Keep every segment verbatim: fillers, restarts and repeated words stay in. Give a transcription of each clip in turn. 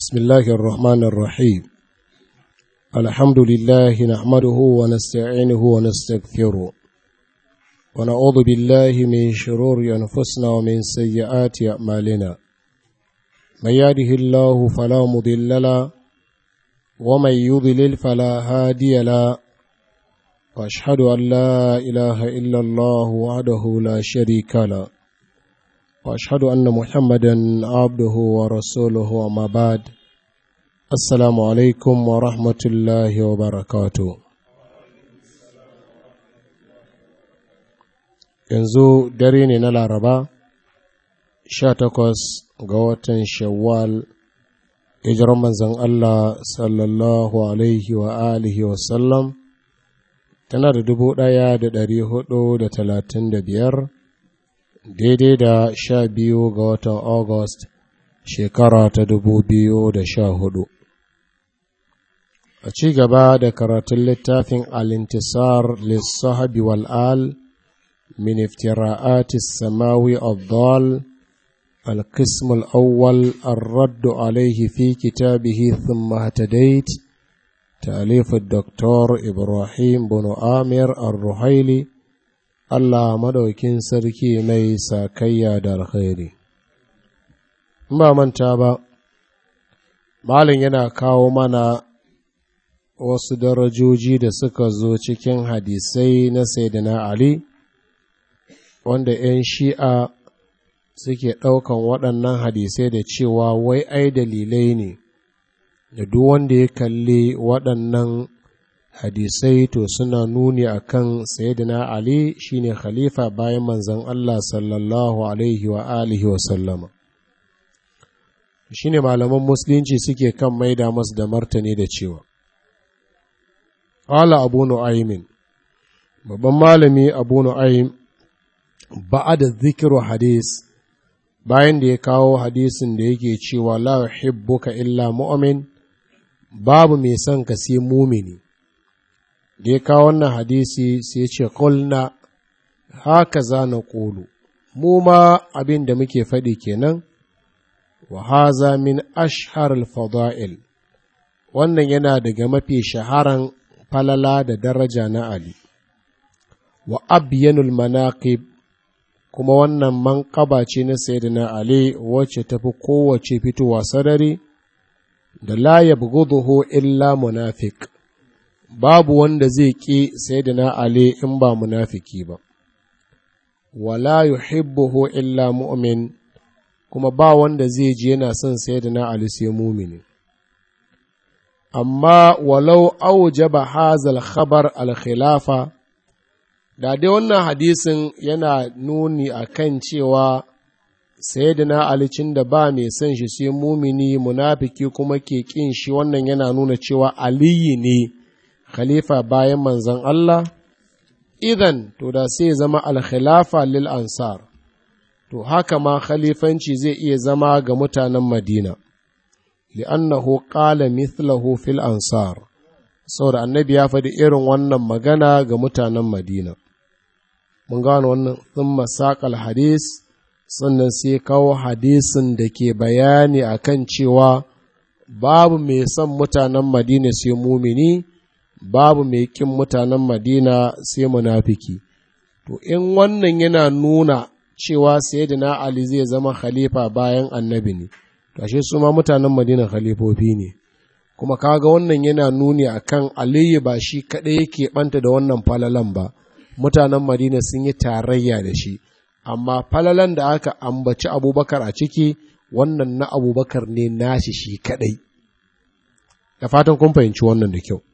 بسم الله الرحمن الرحيم الحمد لله نحمده ونستعينه ونستغفره ونعوذ بالله من شرور أنفسنا ومن سيئات أعمالنا من يهده الله فلا مضل له ومن يضلل فلا هادي له وأشهد أن لا إله إلا الله وحده لا شريك له وأشهد أن محمدا عبده ورسوله وما بعد السلام عليكم ورحمة الله وبركاته yanzu dare ne na laraba sha takwas ga watan shawwal hijirar manzon Allah sallallahu alaihi wa alihi wa sallam tana da dubu ɗaya da ɗari hudu da talatin da biyar daidai da sha biyu ga watan August shekara ta dubu biyu da sha hudu. A ci gaba da karatun littafin Al-Intisar Lissahabi wal'al min iftira'atis samawi al-dhal al-qism al-awwal ar-raddu alayhi fi kitabihi thumma hatadait ta'alif ad-doktor Ibrahim bin Amir ar-Ruhaili Allah madaukin sarki mai sakayya da alkhairi. In ba manta ba, Malin yana kawo mana wasu darajoji da suka zo cikin hadisai na Sayyidina Ali, wanda ‘yan shi'a suke ɗaukan waɗannan hadisai da cewa wai ai dalilai ne, da duk wanda ya kalli waɗannan hadisai to suna nuni akan sayyidina Ali shine khalifa bayan manzon Allah sallallahu alaihi wa alihi wa sallama shine malaman musulunci suke kan maida masu da martani da cewa qala abu nu'aym babban malami abu nu'aym ba'da dhikru hadis bayan da ya kawo hadisin da yake cewa la yuhibbuka illa mu'min babu mai son ka sai mumini da ya kawo wannan hadisi sai ce kulna haka za na ƙulu mu ma abin da muke faɗi kenan wa haza min ashhar al-fada'il wannan yana daga mafi shaharan falala da daraja na Ali wa abyanul manaqib kuma wannan manqaba ce na sayyidina Ali wacce tafi kowace fitowa sarari da la yabghuduhu illa munafiq babu wanda zai ƙi sayyidina Ali in ba munafiki ba, wala yuhibbuhu illa mu'min kuma ba wanda zai ji yana son sayyidina Ali sai mumini. Amma walau aujaba hazal khabar al-khilafa, da dai wannan hadisin yana nuni akan cewa sayyidina Ali cin da ba mai son shi sai mumini munafiki kuma ke ƙin shi wannan yana nuna cewa Aliyu ne khalifa bayan manzon Allah, idan to da sai zama al-khilafa lil ansar, to haka ma khalifanci zai iya zama ga mutanen Madina, li'annahu qala mithlahu fil ansar, saboda annabi ya faɗi irin wannan magana ga mutanen Madina. Mun gano wannan thumma saqal hadis, sannan sai kawo hadisin da ke bayani akan cewa babu mai son mutanen Madina sai mumini, babu mai ƙin mutanen Madina sai munafiki. To, in wannan yana nuna cewa Sayyidina Ali zai zama khalifa bayan annabi ne, to, ashe su ma mutanen Madina khalifofi ne. Kuma kaga wannan yana nuni akan Aliyu ba shi kaɗai yake ɓanta da wannan falalan ba, mutanen Madina sun yi tarayya da shi, amma falalan da aka ambaci Abubakar a ciki, wannan na Abubakar ne nashi shi kaɗai. Da fatan kun fahimci wannan da kyau.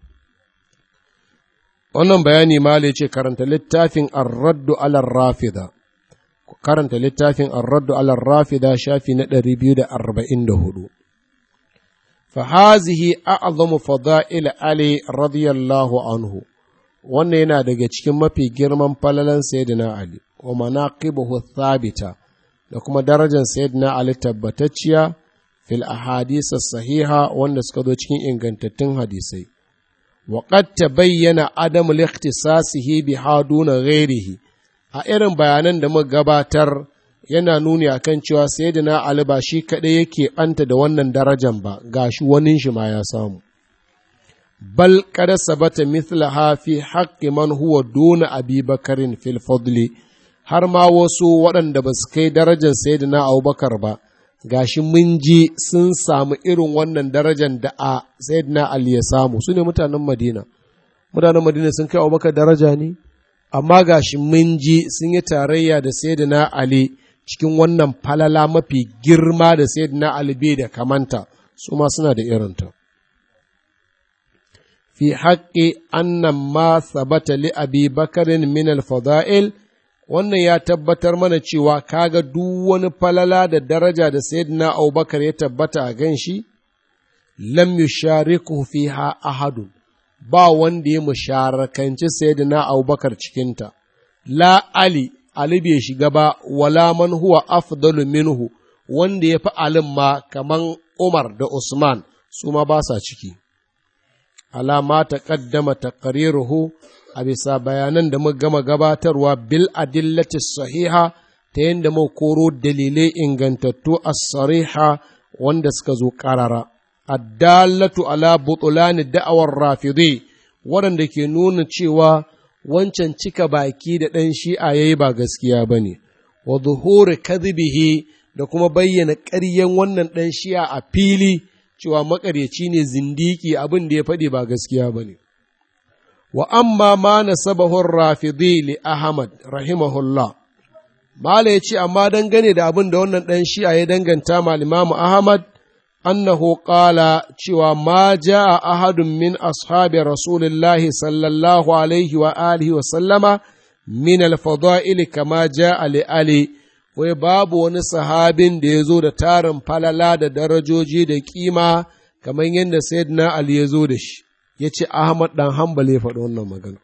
Wannan bayani mala ce karanta littafin Ar-Raddu alar Rafida, karanta littafin Ar-Raddu alar Rafida shafi na ɗari biyu da arba'in da hudu. Fahazihi a'azamu fada'il Ali radiyallahu anhu, wannan yana daga cikin mafi girman falalan Sayyidina Ali, wa manaqibuhu thabita da kuma darajar Sayyidina Ali tabbatacciya fil ahadith sahiha wanda suka zo cikin ingantattun hadisai. وقد تبين عدم الاختصاصه بها دون غيره a irin bayanan da muka gabatar yana nuni akan cewa sayyidina Ali ba shi kaɗai yake ɓanta da wannan darajan ba, gashi wanin shi ma ya samu. Bal kada sabata mithlaha fi haqqi man huwa duna Abi Bakarin fil fadli, har ma wasu waɗanda ba su kai darajar sayyidina Abubakar ba, gashi mun ji sun samu irin wannan darajar da a sayyidina Ali ya samu, su ne mutanen Madina. Mutanen Madina sun kai Abubakar daraja ne, amma gashi mun ji sun yi tarayya da sayyidina Ali cikin wannan falala mafi girma da sayyidina Ali bai da kamanta, su ma suna da irinta. Fi haƙƙi annan ma sabata li Abi Bakarin min al-fada'il, wannan ya tabbatar mana cewa kaga duk wani falala da daraja da sayyidina Abubakar ya tabbata a gan shi, lam yushariku fiha ahadun, ba wanda ya musharakanci sayyidina Abubakar cikinta, la Ali, Ali bai shiga ba, wala man huwa afdalu minhu, wanda ya fi Alim ma kaman Umar da Usman, su ma ba sa ciki. Alama ta ƙaddama taqriruhu a bisa bayanan da muka gama gabatarwa bil adillati sahiha ta yadda mu koro dalilai ingantattu as-sariha wanda suka zo ƙarara. Addallatu ala butulani da'awar rafidi, waɗanda ke nuna cewa wancan cika baki da ɗan shi'a ya yi ba gaskiya ba ne, wa zuhuri kadhibihi da kuma bayyana ƙaryen wannan ɗan shi'a a fili cewa maƙaryaci ne zindiki, abin da ya faɗi ba gaskiya ba ne. Wa amma ma nasabahu rafidi li Ahmad rahimahullah, Mala ya ce, amma dangane da abin da wannan ɗan shi'a ya danganta ma Imamu Ahmad, annahu qala cewa ma jaa ahadun min ashabi rasulillahi sallallahu alaihi wa alihi wa sallama min al-fada'il kama jaa li Ali, wai babu wani sahabin da ya zo da tarin falala da darajoji da kima kamar yadda sayyidina Ali ya zo da shi. Ya ce Ahmad dan Hanbal ya faɗi wannan magana.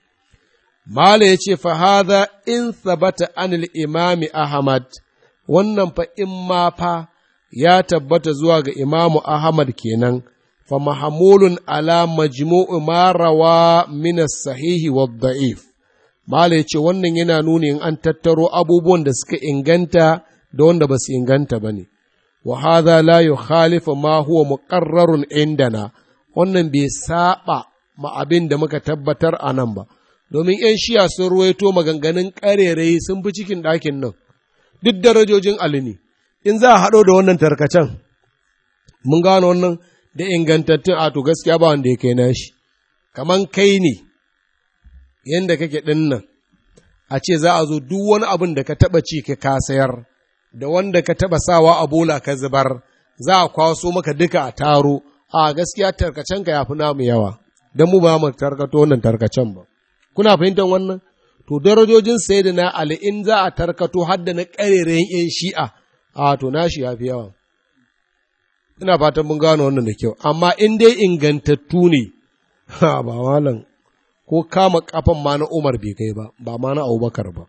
Mala ya ce fa hadha in thabata anil imami Ahmad, wannan fa in ma fa ya tabbata zuwa ga Imamu Ahmad kenan, fa mahamulun ala majmu'u ma rawa min as-sahihi wad-da'if. Mala ce wannan yana nuni in an tattaro abubuwan da suka inganta da wanda ba su inganta ba ne. Wa hadha la yukhalifu ma huwa muqarrarun indana, wannan bai saba ma abin da muka tabbatar a nan ba. Domin ‘yan shiya sun ruwaito maganganun ƙarerai sun fi cikin ɗakin nan, duk darajojin Ali ne. In za a haɗo da wannan tarkacen, mun gano wannan da ingantattun a to gaskiya ba wanda ya kai nashi, kaman kai ne, yanda kake ɗin nan, a ce za a zo duk wani abin da ka taɓa ci ka kasayar, da wanda ka taɓa sawa a bola ka zubar, za a kwaso maka duka a taro, a gaskiya tarkacenka ya fi namu yawa, don mu ba mu tarkato wannan tarkacen ba. Kuna fahimtar wannan? To, darajojin sayyidina Ali in za a tarkato har da na ƙarerayen ‘yan shi'a, a to nashi ya fi yawa. Ina fatan mun gano wannan da kyau, amma in dai ingantattu ne, ha ba malam, ko kama kafan ma na Umar bai kai ba, ba ma na Abubakar ba.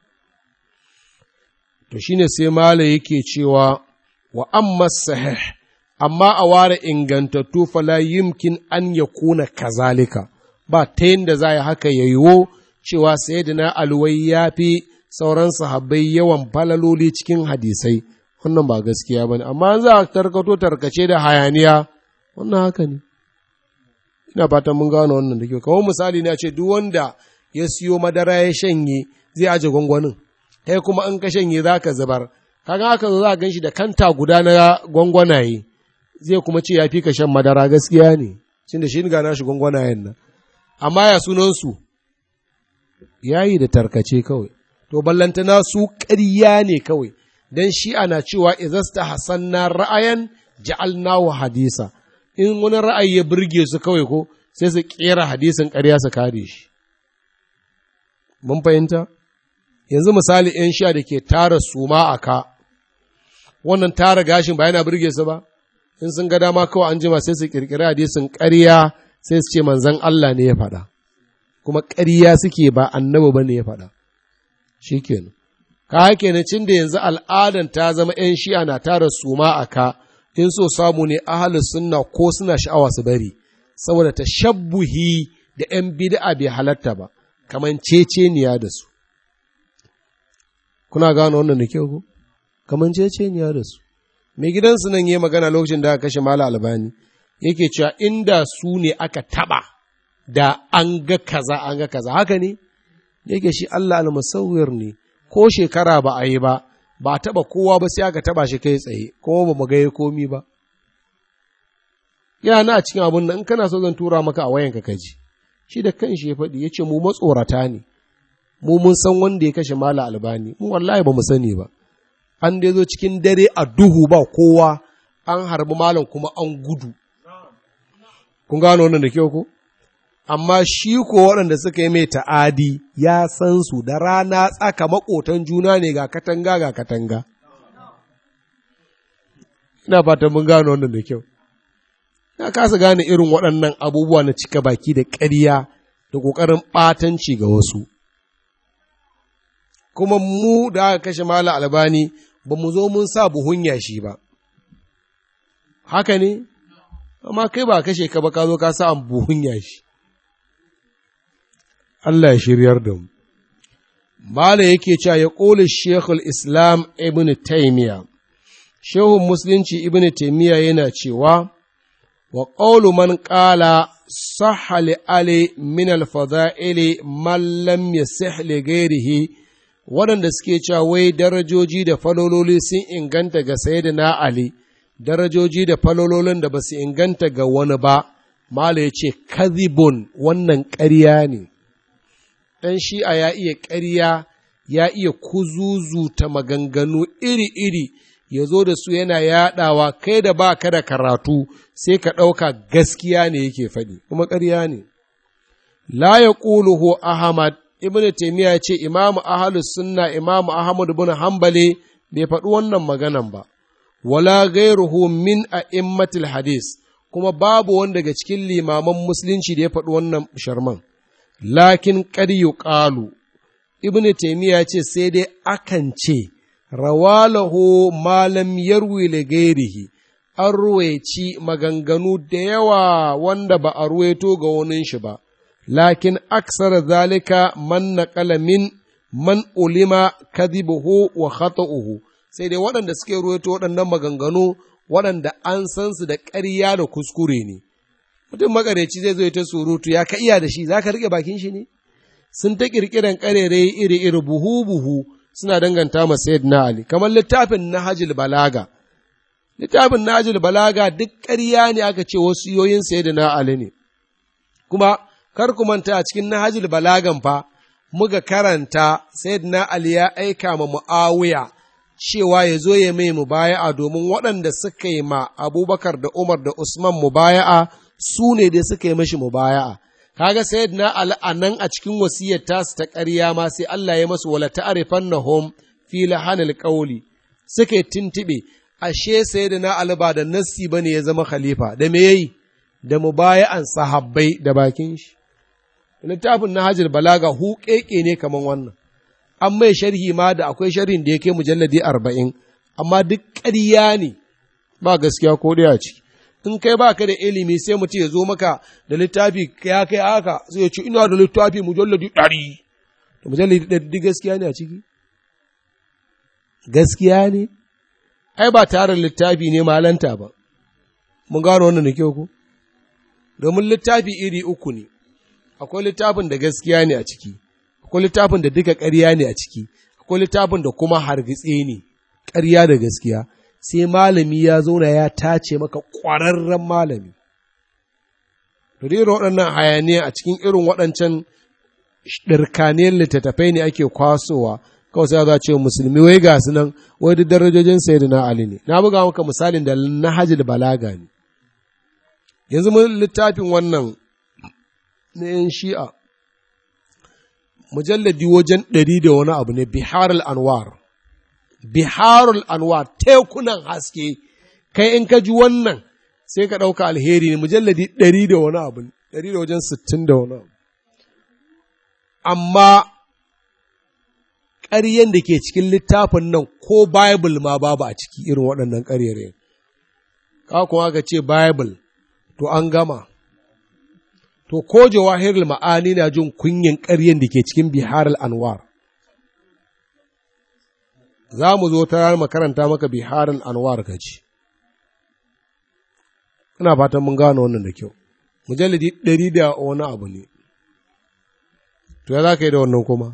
To shine sai mala yake cewa wa amma sahih, amma a ware ingantattu fala yumkin an yakuna kazalika, ba ta yadda za yi haka ya yiwo cewa sayyidina alwai ya fi sauran sahabbai yawan falaloli cikin hadisai, wannan ba gaskiya ba ne, amma za a tarkato tarkace da hayaniya, wannan haka ne. Ina fatan mun gano wannan da kyau, kamar misali ne a ce duk wanda ya siyo madara ya shanye zai aje gwangwanin, kai kuma an ka shanye za ka zubar, kaga haka za a gan shi da kanta guda na gwangwanaye, zai kuma ce ya fi ka shan madara, gaskiya ne, cin da shi ga nashi gwangwanayen nan. Amma ya sunansu, yayi da tarkace kawai, to ballantana su ƙarya ne kawai, don shi ana cewa izasta hasanna ra'ayan ja'alnahu hadisa, in wani ra'ayi ya burge su kawai ko sai su ƙera hadisin ƙarya su kare shi. Mun fahimta? Yanzu misali ‘yan sha da ke tara suma a ka, wannan tara gashin ba yana burge su ba, in sun ga dama kawai an jima sai su ƙirƙiri hadisin ƙarya sai su ce manzan Allah ne ya faɗa, kuma ƙarya suke ba annabi ba ne ya faɗa, shi kenan. Ka hake na cin da yanzu al'adan ta zama ‘yan shi'a na tara suma a ka, in so samu ne ahalus sunna ko suna sha'awa su bari, saboda ta shabbuhi da ‘yan bid'a bai halatta ba, kaman ceceniya da su. Kuna gano wannan da kyau ko? kamanceceniya da su. Mai gidansu nan yi magana lokacin da aka kashe Mala Albani, yake cewa inda su ne aka taɓa da an ga kaza an ga kaza, haka ne? Yake shi Allah al-musawwir ne, ko shekara ba a yi ba, ba a taɓa kowa ba sai aka taɓa shi kai tsaye, kuma ba mu ga ya komi ba. Yana a cikin abun nan in kana so zan tura maka a wayanka kaji. Shi da kanshi ya faɗi, ya ce mu matsorata ne, mu mun san wanda ya kashe Mala Albani, mu wallahi ba mu sani ba. An dai zo cikin dare a duhu ba kowa, an harbi malam kuma an gudu. Kun gano wannan da kyau ko? Amma shi ko waɗanda suka yi mai ta'adi ya san su da rana tsaka maƙotan juna ne ga katanga ga katanga. Ina fatan mun gano wannan da kyau. Na kasa gane irin waɗannan abubuwa na cika baki da ƙarya da ƙoƙarin ɓatanci ga wasu. Kuma mu da aka kashe Mala Albani ba mu zo mun sa buhun yashi ba. Haka ne? Amma kai ba kashe ka ba ka zo ka sa an buhun yashi. Allah ya shiryar da mu. Mala yake cewa ya ƙoli Shekul Islam Ibn Taymiyyah. Shehun Musulunci Ibn Taymiyyah yana cewa, wa ƙaulu man ƙala sahali ali min alfada'ili man lam yasih li ghairihi, waɗanda suke cewa wai darajoji da falololi sun inganta ga sayyidina Ali, darajoji da falololin da ba su inganta ga wani ba, Mala ya ce, kadhibun, wannan ƙarya ne. Ɗan shi'a ya iya ƙarya, ya iya kuzuzuta maganganu iri-iri, ya zo da su yana yaɗawa, kai da ba ka da karatu, sai ka ɗauka gaskiya ne yake faɗi, kuma ƙarya ne. La ya ƙuluhu Ahmad, Ibn Taymiyyah ya ce, Imamu Ahlus Sunna, Imamu Ahmad bin Hanbali bai faɗi wannan maganan ba, wala gairuhu min a'immatil hadis, kuma babu wanda daga cikin limaman musulunci da ya faɗi wannan sharman. Lakin ƙar yuqalu, Ibn Taymiyyah ya ce sai dai akan ce, rawalahu malam yarwi li gairihi, an ruwaici maganganu da yawa wanda ba a ruwaito ga wani shi ba, lakin aksar zalika man naqala min man ulima kadhibuhu wa khata'uhu, sai dai waɗanda suke ruwaito waɗannan maganganu waɗanda an san su da ƙarya da kuskure ne. Mutum makareci zai zo ta surutu, ya ka iya da shi, za ka riƙe bakin shi ne? Sun ta ƙirƙiran ƙarerai iri-iri buhu-buhu suna danganta ma Sayyidina Ali, kamar littafin Nahjul Balaga. Littafin Nahjul Balaga duk ƙarya ne aka ce wasu yoyin Sayyidina Ali ne. Kuma, kar ku manta a cikin Nahjul Balagan fa, muka karanta Sayyidina Ali ya aika ma Mu'awiya cewa ya zo ya mai mubaya'a domin waɗanda suka yi ma Abubakar da Umar da Usman mubaya'a su ne dai suka yi mashi mubaya'a. Kaga Sayyidina Ali a nan a cikin wasiyar tasu ta ƙarya ma sai Allah ya masu wala ta'rifannahum fi lahanil qawli, suka yi tintibe, ashe Sayyidina Ali ba da nassi bane ya zama khalifa, da me yayi? Da mubaya'an sahabbai da bakin shi. Littafin Nahjul Balaga huƙeƙe ne kaman wannan. An mai sharhi ma da akwai sharhin da ya kai mujalladi arba'in, amma duk ƙarya ne, ba gaskiya ko ɗaya ciki. In kai ba ka da ilimi sai mutum ya zo maka da littafi ya kai haka, sai ya ce ina da littafi mujalladi ɗari. To mujalladi ɗari gaskiya ne a ciki? Gaskiya ne? Ai ba tare littafi ne malanta ba. Mun gano wannan da kyau ko? Domin littafi iri uku ne, akwai littafin da gaskiya ne a ciki, akwai littafin da duka ƙarya ne a ciki, akwai littafin da kuma hargitse ne, ƙarya da gaskiya, sai malami ya zauna ya tace maka ƙwararren malami. To dai waɗannan hayaniya a cikin irin waɗancan ɗirkaniyar littattafai ne ake kwasowa, kawai sai za ce musulmi wai ga su nan, wai duk darajojin Sayyidina Ali ne. Na buga maka misalin da Nahjul Balaga ne. Yanzu mun littafin wannan na ‘yan shi'a, mujalladi wajen ɗari da wani abu ne, Biharul Anwar. Biharul Anwar, tekunan haske, kai in ka ji wannan sai ka ɗauka alheri ne, mujalladi ɗari da wani abu, ɗari da wajen sittin da wani abu. Amma ƙaryen da ke cikin littafin nan ko Bible ma babu a ciki irin waɗannan ƙaryar. Ka kuma ka ce Bible, to an gama. To, ko Jawahirul Ma'ani na jin kunyin ƙaryen da ke cikin Biharul Anwar. za mu zo ta makaranta maka biharin anwar ka ci. Ina fatan mun gano wannan da kyau. Mujalladi ɗari da wani abu ne. To ya za ka yi da wannan kuma?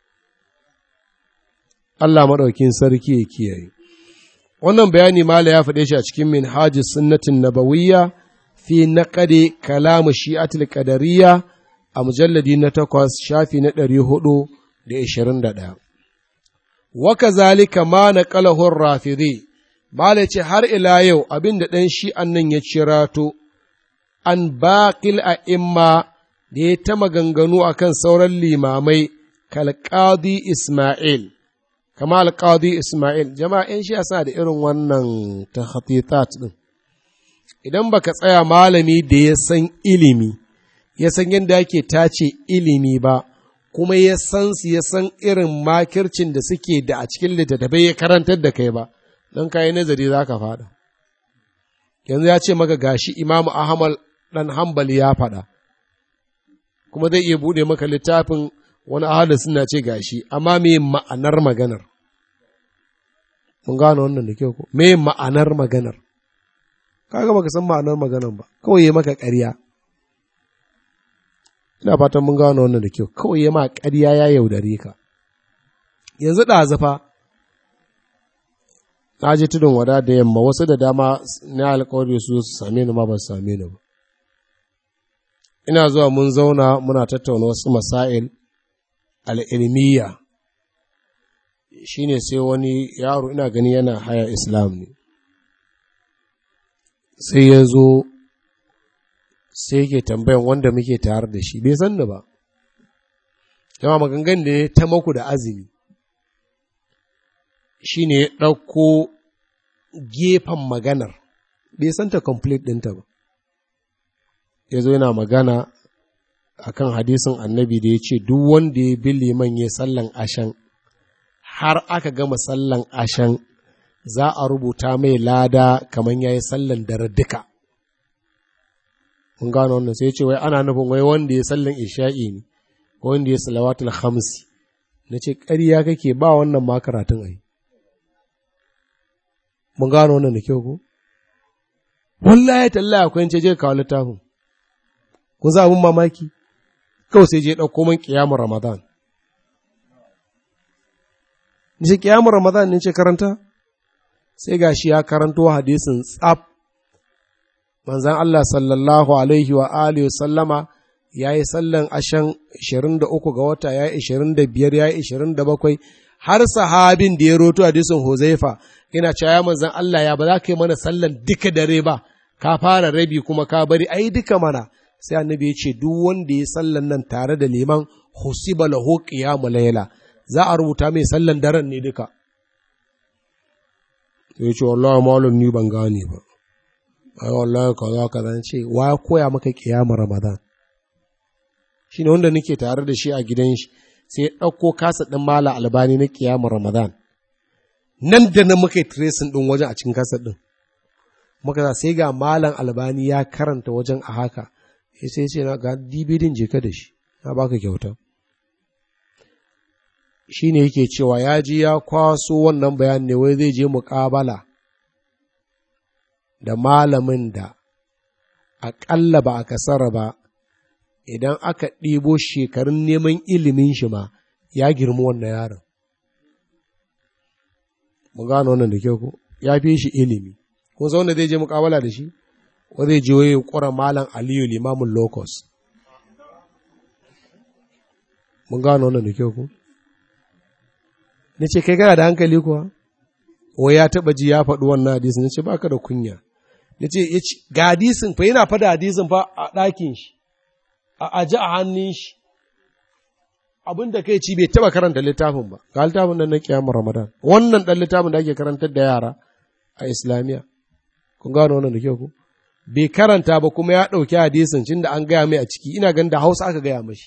Allah maɗaukin sarki ya kiyaye. Wannan bayani mala ya faɗe shi a cikin minhajis sunnatin nabawiyya fi naqdi kalam shi'atul qadariyya a mujalladi na takwas shafi na ɗari hudu da ishirin da ɗaya. Wa kazalika ma naqalahu ar-rafidi mala ce har ila yau abin da ɗan shi'an nan ya cirato an baqil a'imma da ya ta maganganu akan sauran limamai kalqadi Ismail kama alƙadi Ismail, jama'a ‘yan shi suna da irin wannan tahatitat ɗin. Idan baka tsaya malami da ya san ilimi, ya san yadda ake tace ilimi ba, kuma ya san su ya san irin makircin da suke da a cikin littattafai ya karantar da kai ba, don kayi nazari za ka faɗa. Yanzu ya ce maka gashi Imamu Ahmad ɗan Hambali ya faɗa, kuma zai iya buɗe maka littafin wani ahadu suna ce gashi, amma me ma'anar maganar? Mun gano wannan da kyau ko? Me ma'anar maganar? Kaga baka san ma'anar maganar ba, kawai ya maka ƙarya. Ina fatan mun gano wannan da kyau, kawai ya ma ƙarya ya yaudare ka. Yanzu ɗazufa, na je tudun wada da yamma wasu da dama na alƙawari su su same ni ma ba su same ni ba. Ina zuwa mun zauna muna tattauna wasu masail al'ilmiya, shi ne sai wani yaro ina gani yana haya Islam ne, sai ya zo sai yake tambayan wanda muke tare da shi, bai san da ba, yawa magangan da ya ta maku da azumi, shi ne ya ɗauko gefen maganar, bai san ta complete ɗinta ba, ya zo yana magana akan hadisin annabi da ya ce duk wanda ya bi liman ya sallan ashan har aka gama sallan ashan za a rubuta mai lada kamar ya yi sallan dare duka. Mun gano wannan sai ce wai ana nufin wai wanda ya sallan isha'i ne wanda ya salawatul khamsi. Na ce ƙarya kake ba wannan ma karatun ai. Mun gano wannan da kyau ko? Wallahi tallahi akwai ce je kawo littafin. Kun za abun mamaki? Kawai sai je ɗauko min ƙiyamun Ramadan. Nishi ƙiyamun Ramadan ne ce karanta? Sai ga shi ya karanto hadisin tsaf. Manzan Allah sallallahu alaihi wa alihi sallama ya yi sallan ashan ishirin da uku ga wata, ya yi ishirin da biyar, ya yi ishirin da bakwai, har sahabin da ya roto hadisin Huzaifa yana cewa ya manzan Allah ya ba za ka yi mana sallan duka dare ba, ka fara rabi kuma ka bari, ai duka mana. Sai annabi ya ce duk wanda ya sallan nan tare da liman husiba lahu qiyamul layla, za a rubuta mai sallan daren ne duka. Ya ce wallahi malam ni ban gane ba, ai wallahi kaza kaza. Ce wa koya maka qiyamul Ramadan? Shine wanda nake tare da shi a gidan shi, sai ya ɗauko kasa ɗin Mala Albani na qiyamul Ramadan, nan da nan muka yi tracing ɗin wajen a cikin kasa ɗin, muka sai ga Malam Albani ya karanta wajen a haka. Sai ce na ga D V D je ka da shi, na baka kyauta. Shi ne yake cewa ya ji ya kwaso wannan bayan ne wai zai je muƙabala da malamin da aƙalla ba a kasara ba, idan aka ɗibo shekarun neman ilimin shi ma ya girma wannan yaron. Mun gano wannan da kyau ko? Ya fi shi ilimi. Kun san wanda zai je muƙabala da shi? Wa zai je waye ƙura Malam Aliyu limamin Locust. Mun gano wannan da kyau ku? Na ce, kai kana da hankali kuwa? Wa ya taɓa ji ya faɗi wannan hadisin, na ce, ba ka da kunya. Na ce, ga hadisin fa yana faɗa hadisin fa a ɗakin shi, a aji a hannun shi. Abin da kai ci bai taɓa karanta littafin ba, ga littafin nan na Qiyamul Ramadan. Wannan ɗan littafin da ake karantar da yara a Islamiyya. Kun gano wannan da kyau ku? Bai karanta ba kuma ya ɗauki hadisin cin da an gaya mai a ciki, ina ganin da Hausa aka gaya mashi.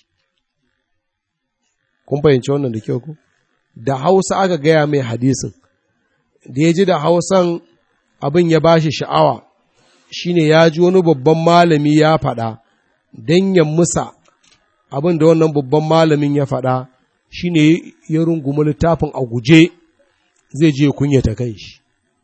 Kun fahimci wannan da kyau ku? Da Hausa aka gaya mai hadisin, da ya ji da Hausan abin ya bashi sha'awa, shi ne ya ji wani babban malami ya faɗa, don ya musa abin da wannan babban malamin ya faɗa, shi ne ya rungumi littafin a guje, zai je kunyata kan shi.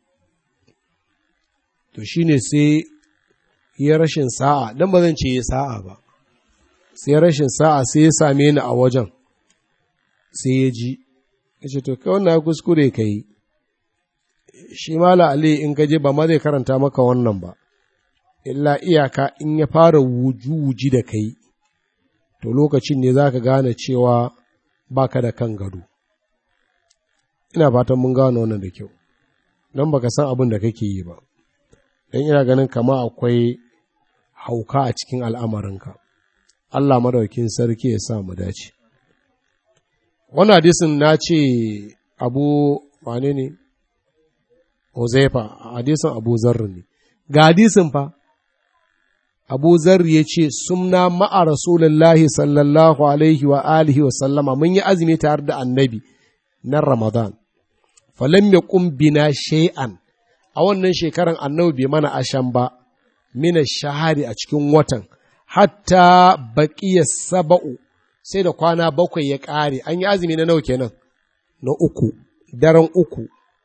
To shi ne sai ya rashin sa'a, don ba zan ce ya sa'a ba, sai rashin sa'a sai ya same ni a wajen, sai ya ji, ya ce, to, kai wannan kuskure ka yi, shi Mala Ali in gaje ba ma zai karanta maka wannan ba, illa iyaka in ya fara wuji da kai, to lokacin ne za ka gane cewa ba ka da kan gado. Ina fatan mun gane wannan da kyau, don baka san abin da kake yi ba, don ina ganin kama akwai hauka a cikin al'amarinka. Allah madaukin sarki ya sa mu dace. Wannan hadisin na ce abu wane ne? Huzaifa, hadisin Abu Zarr ne. Ga hadisin fa, Abu Zarr ya ce, Sumna ma'a Rasulullahi sallallahu alaihi wa alihi wa sallama, mun yi azumi tare da annabi na Ramadan. Falam ya bina shay'an, a wannan shekaran annabi bai mana ashan ba, mina shahari a cikin watan, hatta baƙiya saba'u, sai da kwana bakwai ya ƙare, an yi azumi na nawa kenan, na uku, daren uku.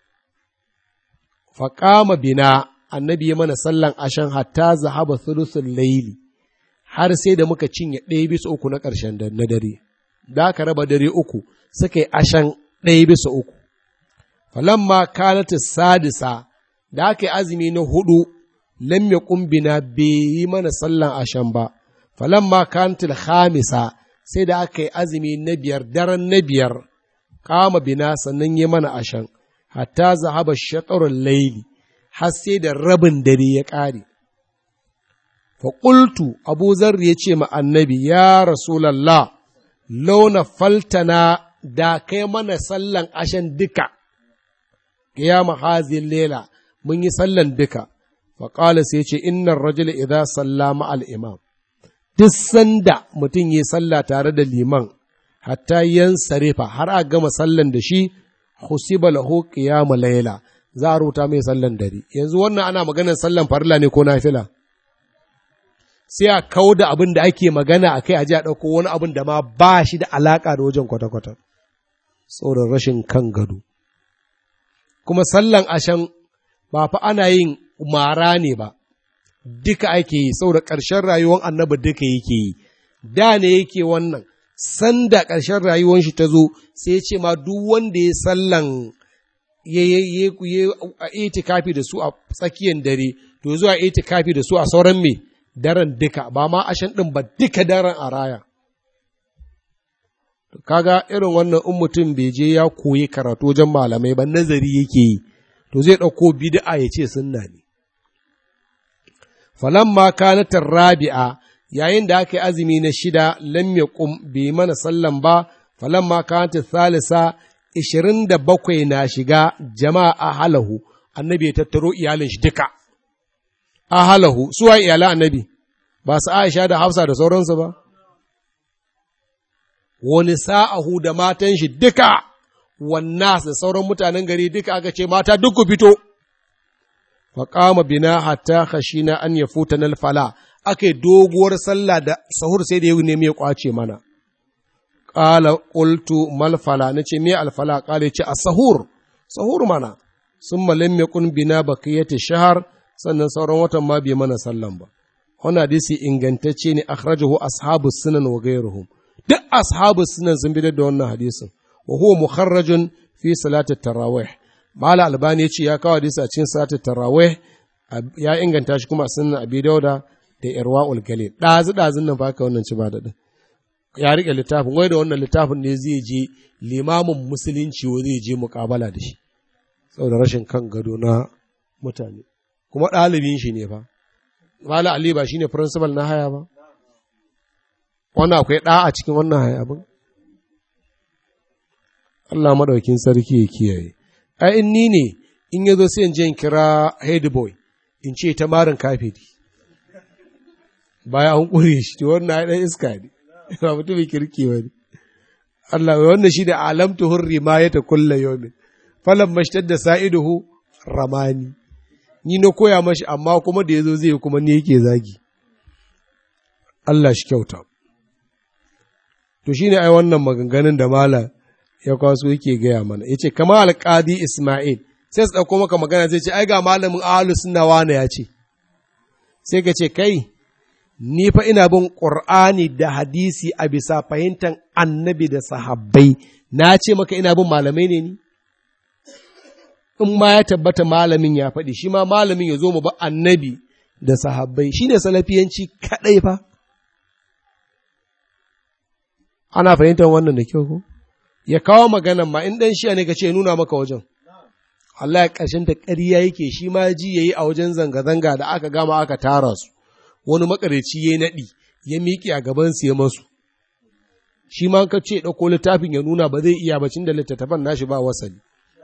Faƙama bina, annabi ya mana sallan ashan hatta zahaba thuluthul laili, har sai da muka cinye ɗaya bisa uku na ƙarshen na dare, da aka raba dare uku, suka yi ashan ɗaya bisa uku. Falamma kanata sadisa, da aka yi azumi na hudu, lam ya kumbina bai yi mana sallan ashan ba, falamma kanata khamisa, sai da aka yi azumi na biyar, daren na biyar, kama bina sannan yi mana ashan. Hatta zahaba shatarun laili, har sai da rabin dare ya ƙare. Faƙultu, Abu Zarr ya ce ma annabi, ya Rasulallah, launa faltana da kai mana sallan ashen duka, ya mahazin lela, mun yi sallan duka. Faƙala sai ce, innan rajula idan salla ma'al imam, duk sanda mutum yi salla tare da liman, hatta yan sarifa har a gama sallan da shi, husiba lahu qiyama layla, za a rubuta mai sallan dare. Yanzu wannan ana maganar sallan farilla ne ko nafila? Sai a kawo da abin da ake magana a kai a ji a ɗauko wani abin da ma ba shi da alaƙa da wajen kwata-kwata, tsoron rashin kan gado. Kuma sallan ashan ba fa ana yin mara ne ba, duka ake yi, saboda ƙarshen rayuwar annabi duka yake yi, da ne yake wannan. Sanda ƙarshen rayuwar shi ta zo, sai ya ce ma duk wanda ya sallan ya yi itikafi da su a tsakiyar dare, to zuwa itikafi da su a sauran me daren duka, ba ma ashan ɗin ba duka daren a raya. Kaga irin wannan in mutum bai je ya koyi karatu wajen malamai ba, nazari yake yi, to zai ɗauko bid'a ya ce sunna ne. Falamma kanatar rabi'a, yayin da aka yi azumi na shida, lam yaqum bai mana sallan ba, falamma kanat thalisa, ishirin da bakwai na shiga, jama'a ahalahu, annabi ya tattaro iyalin shi duka. Ahalahu, suwa iyalan annabi, ba su Aisha da Hafsa da sauransu ba? Wani sa'ahu da matan shi duka, wannan da sauran mutanen gari duka aka ce mata duk ku fito. Faƙama bina hatta khashina an yafuta nal fala, aka yi doguwar sallah da sahur sai da yau ne mai kwace mana. Ƙala ƙultu malfala, na ce me alfala, ƙala ce a sahur, sahur mana, sun malin mai kun bina bakiyati shahar, sannan sauran watan ma bai mana sallan ba. Wani hadisi ingantacce ne, akhrajahu ashabu sunan wa gairuhum. Duk ashabu sunan sun bidar da wannan hadisin, wa huwa mukharrajun fi salatit tarawih. Mala Albani ya ce ya kawo hadisi a cikin salatit tarawih, ya inganta shi kuma a sunan Abi Dauda da Irwaul Galil. Ɗazu ɗazun nan fa ka wannan ci ba da ɗin. Ya riƙe littafin, wai da wannan littafin ne zai je limamin musulunci wa zai je muƙabala da shi, saboda rashin kan gado na mutane. Kuma ɗalibin shi ne fa. Mala Ali ba shi ne principal na haya ba? Wannan akwai ɗa a cikin wannan haya abin? Allah maɗaukin sarki ya kiyaye. Ai, in ni ne, in ya zo sai in je in kira head boy, in ce ta marin kafiri. Baya an ƙure shi, wannan ɗan iska ne. Ba mutumin kirki ba ne. Allah, wannan shi da alamtu hurri ma ya ta kulla yomin. Falan mashtar da sa'iduhu ramani. Ni na koya mashi, amma kuma da ya zo zai kuma ni yake zagi. Allah shi kyauta. To shi ne ai wannan maganganun da mala ya kwaso yake gaya mana, ya ce, kama alƙadi Ismail, sai su ɗauko maka magana zai ce, ai ga malamin ahalu suna wane ya ce, sai ka ce, kai, ni fa ina bin ƙur'ani da hadisi a bisa fahimtar annabi da sahabbai, na ce maka ina bin malamai ne ni? In ma ya tabbata malamin ya faɗi, shi ma malamin ya zo mu ba annabi da sahabbai, shi ne salafiyanci kaɗai fa. Ana fahimtar wannan da kyau ko? Ya kawo maganan ma in ɗan shiya ne ka ce nuna maka wajen. Allah ya ƙarshen ta ƙarya yake shi ma ji ya yi a wajen zanga-zanga da aka gama aka tara su, wani makareci ya naɗi, ya miƙe a gabansu ya masu. Shi ma ka ce ɗauko littafin ya nuna ba zai iya bacin da littattafan nashi ba wasali.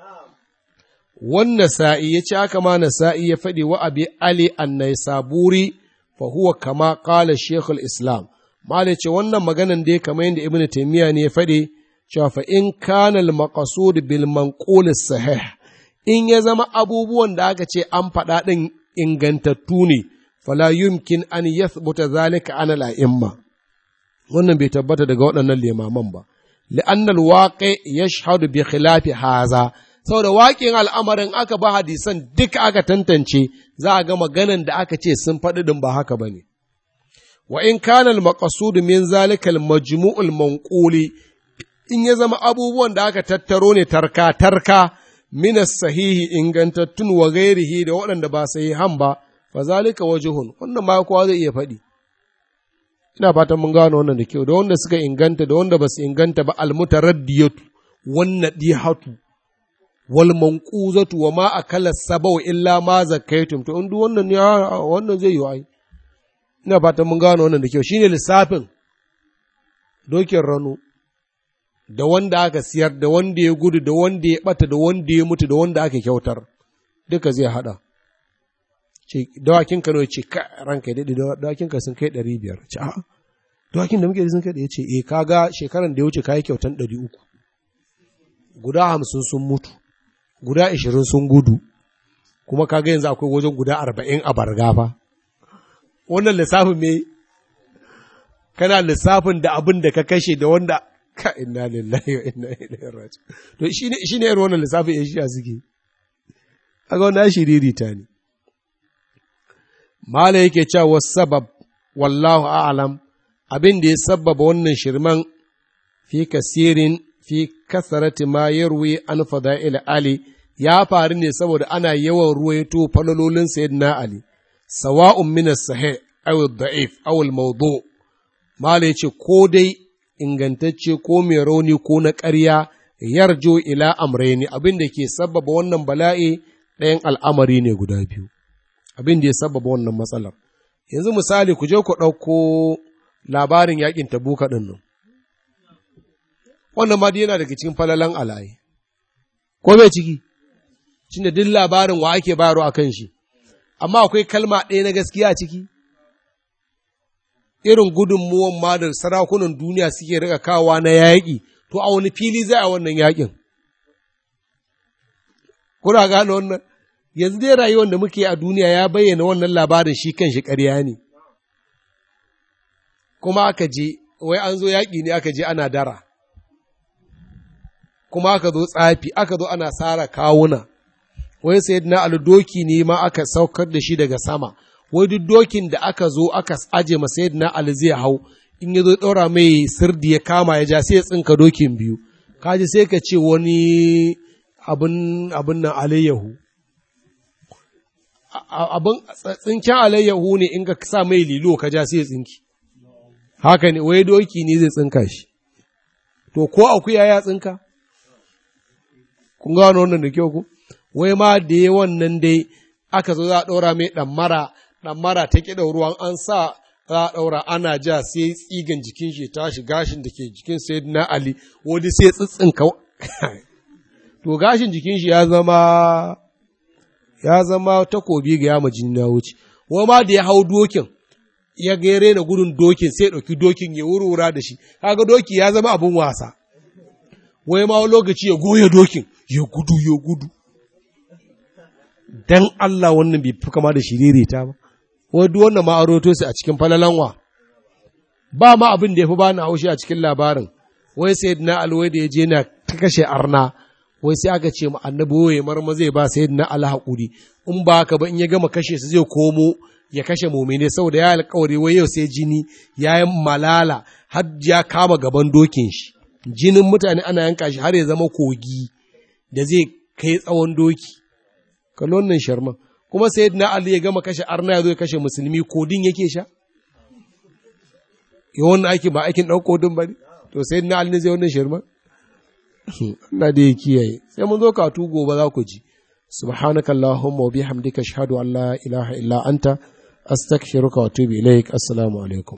Wannan sa'i ya ce aka ma na sa'i ya faɗi wa abi Ali annai saburi fa huwa kama ƙala Shekul Islam. Malai ce wannan maganan dai kamar yadda Ibn Taymiyyah ne ya faɗi, cewa fa in kana al-maqsud bil manqul sahih, in ya zama abubuwan da aka ce an faɗa ɗin ingantattu ne, fala yumkin an yathbuta zalika an al-a'imma. Wannan bai tabbata daga waɗannan limaman ba. Li'anna al-waqi yashhadu bi khilafi haza. Saboda waƙin al'amarin aka ba hadisan duka aka tantance, za a ga maganan da aka ce sun faɗi ɗin ba haka ba ne. Wa in kana al-maqsud min zalika al-majmu'ul manquli, in ya zama abubuwan da aka tattaro ne tarka tarka min sahihi ingantattun wa ghairihi da waɗanda ba sahihan ba, fa zalika wajhun, wannan ma kowa zai iya faɗi. Ina fatan mun gano wannan da kyau, da wanda suka inganta da wanda ba su inganta ba, al-mutaraddiyatu wan nadihatu wal manquzatu wa ma akala sabau illa ma zakaitum, to in duk wannan ne wannan zai yi ai. Ina fatan mun gano wannan da kyau, shine lissafin dokin rano da wanda aka siyar da wanda ya gudu da wanda ya bata da wanda ya mutu da wanda aka kyautar, duka zai hada. Ce dawakin ka ne ce ka ranka ya dade dawakin ka sun kai ɗari biyar. Ce a dawakin da muke sun kai ɗaya, ce eh kaga shekaran da ya wuce kai kyautan ɗari uku, guda hamsin sun mutu, guda ashirin sun gudu, kuma kaga yanzu akwai wajen guda arba'in a bargafa. Wannan lissafin me? Kana lissafin da abin da ka kashe da wanda ka inna lillahi wa inna ilaihi raji'un. To shine shine irin wannan lissafin ya shi a suke. Kaga wannan shiriri ta ne. Mala yake cewa sabab wallahu a'lam, abin da ya sabbaba wannan shirman fi kasirin fi kasarati ma yarwi an fada'il Ali, ya faru ne saboda ana yawan ruwaito falalolin sayyidina Ali, sawa'un min as-sahih aw ad-da'if aw al-mawdu'. Mala yace ko dai ingantacce ko mai rauni ko na ƙarya, yarjo ila amrayni, abin da ke sabbaba wannan bala'i ɗayan al'amari ne guda biyu, abin da ya sabbaba wannan matsalar. Yanzu misali ku je ku ɗauko labarin yaƙin Tabuka ɗin nan. Wannan ma yana daga cikin falalan alaye, ko bai ciki, cin da duk labarin wa ake bayarwa a kan shi, amma akwai kalma ɗaya na gaskiya a ciki, irin gudunmuwan ma da sarakunan duniya suke rika kawa na yaƙi, to a wani fili zai a wannan yaƙin. Kuna gane wannan? Yanzu dai rayuwar da muke a duniya ya bayyana wannan labarin shi kan shi ƙarya ne. Kuma aka je, wai an zo yaƙi ne aka je ana dara. Kuma aka zo tsafi, aka zo ana sara kawuna, wai sayyidina Ali doki ne ma aka saukar da shi daga sama, wai duk dokin da aka zo aka aje ma sayyidina Ali zai hau, in ya zo ɗaura mai sirdi ya kama ya ja sai ya tsinka dokin biyu, kaji sai ka ce wani abin abin nan alayyahu. Abin tsinken alayyahu ne in ka sa mai lilo ka ja sai ya tsinki. Haka ne, wai doki ne zai tsinka shi. To, ko akuya ya tsinka? Kun gano wannan da kyau ku? Wai ma da ya wannan dai aka zo za a ɗaura mai ɗammara, ɗammara ta ƙi ruwan an sa za a ɗaura ana ja sai tsigan jikin shi tashi gashin da ke jikin Sayyidina Ali, wani sai tsitsinka. To, gashin jikin shi ya zama, ya zama takobi ga yama jini na wuce. Wai ma da ya hau dokin, ya gere na gudun dokin sai ɗauki dokin ya wurwura da shi, kaga doki ya zama abin wasa. Wai ma lokaci ya goya dokin, ya gudu ya gudu. Dan Allah wannan bai fi kama da shiririta ba. Wai duk wannan ma aroto su a cikin falalanwa. Ba ma abin da ya fi ba na haushi a cikin labarin. Wai sai na alwai da ya je na suka kashe arna wai sai aka ce ma annabi waye marma zai ba sayyidina Ali hakuri in ba haka ba in ya gama kashe su zai komo ya kashe mumine saboda ya alƙawari wai yau sai jini ya yi malala har ya kama gaban dokin shi jinin mutane ana yanka shi har ya zama kogi da zai kai tsawon doki kallo wannan sharman kuma sayyidina Ali ya gama kashe arna ya zo ya kashe musulmi kodin yake sha ya wannan aiki ba aikin ɗan kodin ba ne to sayyidina Ali ne zai wannan sharman Allah da ya kiyaye sai mun zo katu gobe za ku ji subhanakallahumma wa bihamdika ashhadu an la ilaha illa anta astaghfiruka wa atubu ilaik assalamu alaikum